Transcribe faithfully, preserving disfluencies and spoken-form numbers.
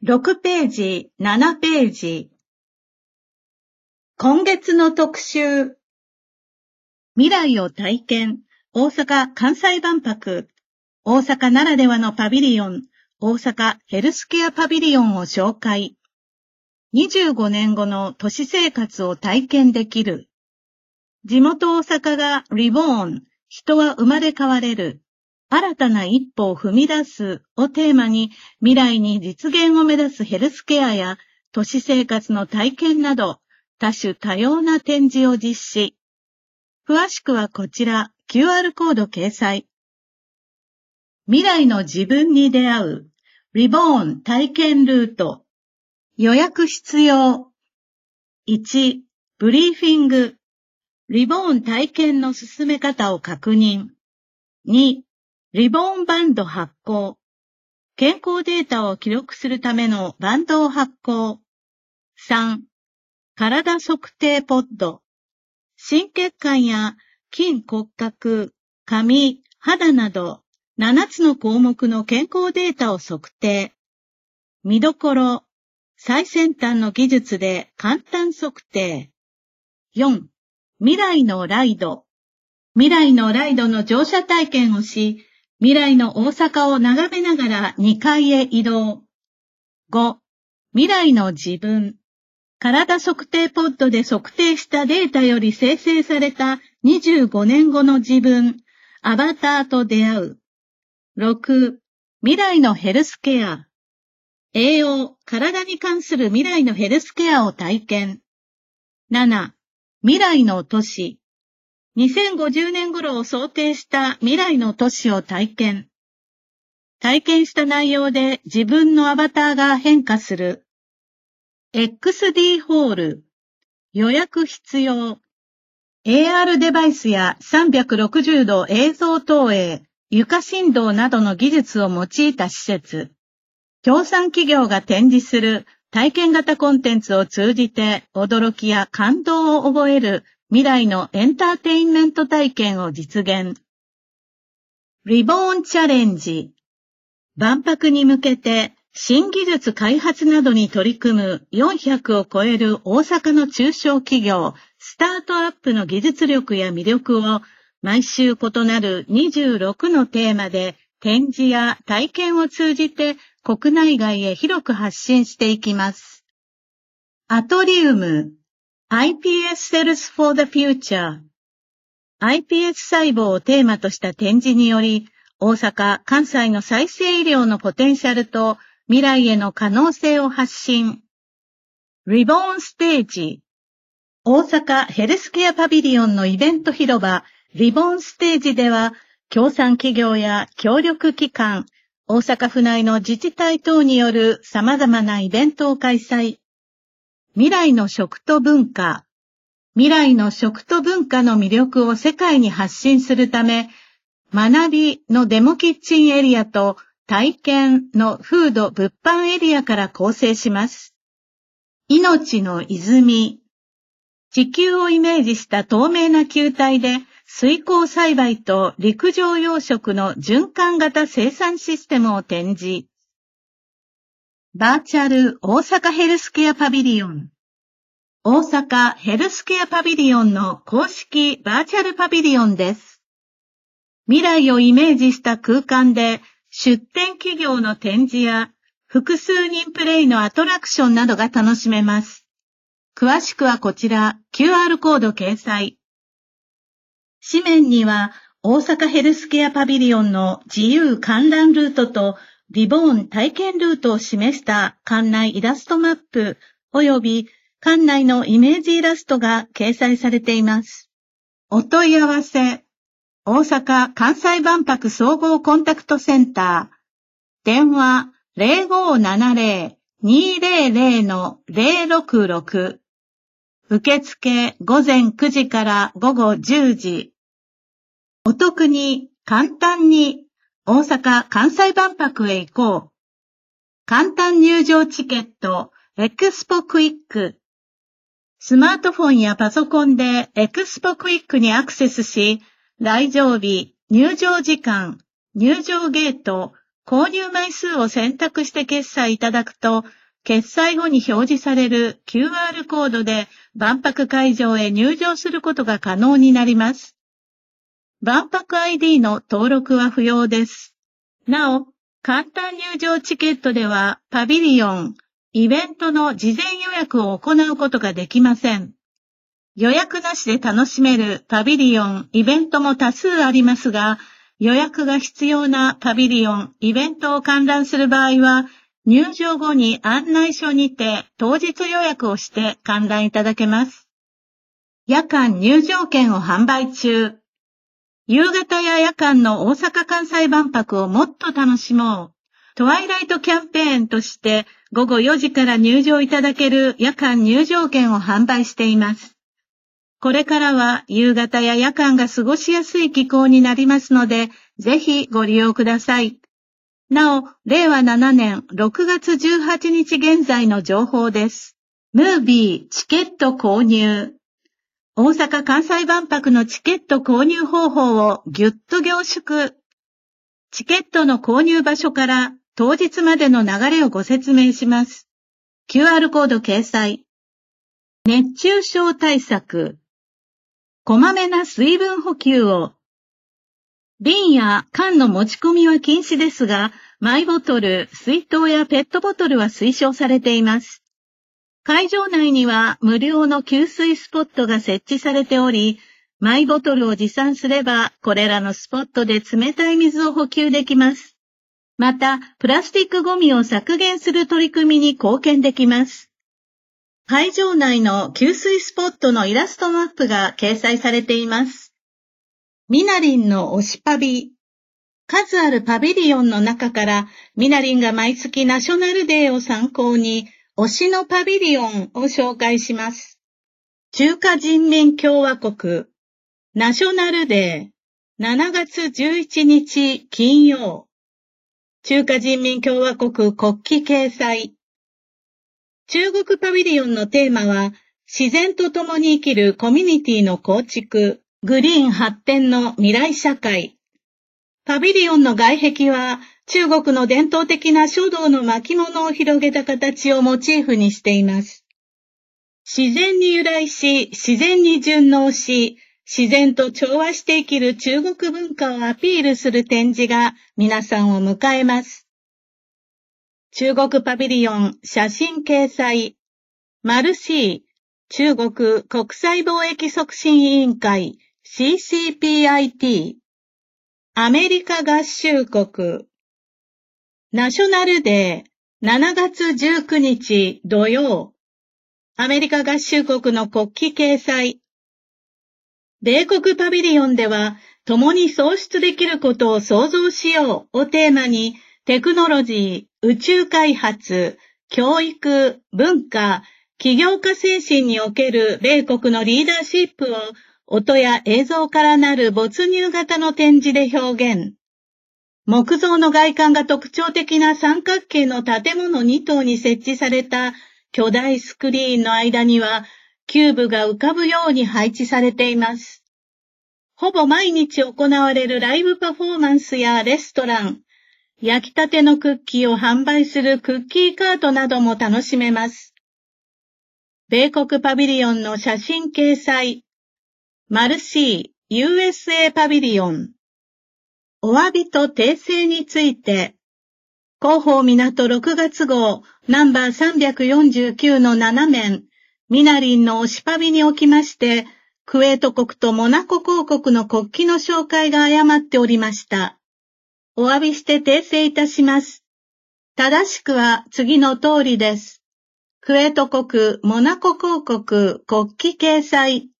ろくページ、ななページ。今月の特集。未来を体験、大阪・関西万博。大阪ならではのパビリオン、大阪ヘルスケアパビリオンを紹介。にじゅうごねんごの都市生活を体験できる。地元大阪がリボーン、人は生まれ変われる。新たな一歩を踏み出すをテーマに未来に実現を目指すヘルスケアや都市生活の体験など多種多様な展示を実施。詳しくはこちら キューアール コード掲載。未来の自分に出会うリボーン体験ルート。予約必要。いち、ブリーフィング。リボーン体験の進め方を確認。に、リボーンバンド発行。健康データを記録するためのバンドを発行。さん、体測定ポッド。心血管や筋骨格、髪、肌などななつの項目の健康データを測定。見どころ、最先端の技術で簡単測定。よん、未来のライド。未来のライドの乗車体験をし、未来の大阪を眺めながらにかいへ移動。ご、未来の自分。体測定ポッドで測定したデータより生成されたにじゅうごねんごの自分、アバターと出会う。ろく、未来のヘルスケア。栄養、体に関する未来のヘルスケアを体験。なな、未来の都市。にせんごじゅうねん頃を想定した未来の都市を体験。体験した内容で自分のアバターが変化する。エックスディー ホール。予約必要。エーアール デバイスやさんびゃくろくじゅうど映像投影、床振動などの技術を用いた施設。協賛企業が展示する体験型コンテンツを通じて驚きや感動を覚える未来のエンターテインメント体験を実現。リボーンチャレンジ。万博に向けて新技術開発などに取り組むよんひゃくを超える大阪の中小企業、スタートアップの技術力や魅力を毎週異なるにじゅうろくのテーマで展示や体験を通じて国内外へ広く発信していきます。アトリウム。アイピーエス Cells for the Future。アイピーエス 細胞をテーマとした展示により、大阪・関西の再生医療のポテンシャルと未来への可能性を発信。リボーンステージ。大阪ヘルスケアパビリオンのイベント広場、リボーンステージでは、協賛企業や協力機関、大阪府内の自治体等による様々なイベントを開催。未来の食と文化。未来の食と文化の魅力を世界に発信するため、学びのデモキッチンエリアと体験のフード物販エリアから構成します。命の泉。地球をイメージした透明な球体で水耕栽培と陸上養殖の循環型生産システムを展示。バーチャル大阪ヘルスケアパビリオン。大阪ヘルスケアパビリオンの公式バーチャルパビリオンです。未来をイメージした空間で出展企業の展示や複数人プレイのアトラクションなどが楽しめます。詳しくはこちら キューアール コード掲載。紙面には大阪ヘルスケアパビリオンの自由観覧ルートとリボーン体験ルートを示した館内イラストマップ及び館内のイメージイラストが掲載されています。お問い合わせ。大阪・関西万博総合コンタクトセンター。電話 ゼロごーななゼロ にーゼロゼロ ゼロろくろく。受付午前くじから午後じゅうじ。お得に簡単に大阪・関西万博へ行こう。簡単入場チケットエクスポクイック。スマートフォンやパソコンでエクスポクイックにアクセスし、来場日、入場時間、入場ゲート、 購入枚数を選択して決済いただくと、決済後に表示される キューアール コードで万博会場へ入場することが可能になります。万博 アイディー の登録は不要です。なお、簡単入場チケットではパビリオン、イベントの事前予約を行うことができません。予約なしで楽しめるパビリオン、イベントも多数ありますが、予約が必要なパビリオン、イベントを観覧する場合は、入場後に案内所にて当日予約をして観覧いただけます。夜間入場券を販売中。夕方や夜間の大阪・関西万博をもっと楽しもう。トワイライトキャンペーンとして午後よじから入場いただける夜間入場券を販売しています。これからは夕方や夜間が過ごしやすい気候になりますので、ぜひご利用ください。なお、れいわななねんろくがつじゅうはちにち現在の情報です。ムービーチケット購入。大阪・関西万博のチケット購入方法をぎゅっと凝縮。チケットの購入場所から当日までの流れをご説明します。キューアール コード掲載。熱中症対策。こまめな水分補給を。瓶や缶の持ち込みは禁止ですが、マイボトル、水筒やペットボトルは推奨されています。会場内には無料の給水スポットが設置されており、マイボトルを持参すれば、これらのスポットで冷たい水を補給できます。また、プラスチックゴミを削減する取り組みに貢献できます。会場内の給水スポットのイラストマップが掲載されています。ミナリンの推しパビ。数あるパビリオンの中から、ミナリンが毎月ナショナルデーを参考に、推しのパビリオンを紹介します。中華人民共和国、ナショナルデー、しちがつじゅういちにち金曜。中華人民共和国国旗掲載。中国パビリオンのテーマは、自然と共に生きるコミュニティの構築、グリーン発展の未来社会。パビリオンの外壁は、中国の伝統的な書道の巻物を広げた形をモチーフにしています。自然に由来し、自然に順応し、自然と調和して生きる中国文化をアピールする展示が皆さんを迎えます。中国パビリオン写真掲載。マルシー、中国国際貿易促進委員会 シーシーピーアイティー。アメリカ合衆国。ナショナルデー、しちがつじゅうくにち土曜。アメリカ合衆国の国旗掲載。米国パビリオンでは、共に創出できることを創造しようをテーマに、テクノロジー、宇宙開発、教育、文化、起業家精神における米国のリーダーシップを音や映像からなる没入型の展示で表現。木造の外観が特徴的な三角形の建物に棟に設置された巨大スクリーンの間にはキューブが浮かぶように配置されています。ほぼ毎日行われるライブパフォーマンスやレストラン、焼きたてのクッキーを販売するクッキーカートなども楽しめます。米国パビリオンの写真掲載。マルシー、ユーエスエー パビリオン。お詫びと訂正について。広報港ろくがつ号、ナンバーさんびゃくよんじゅうきゅうのなな面、ミナリンの推しパビにおきまして、クウェート国とモナコ公国の国旗の紹介が誤っておりました。お詫びして訂正いたします。正しくは次の通りです。クウェート国、モナコ公国、国旗掲載。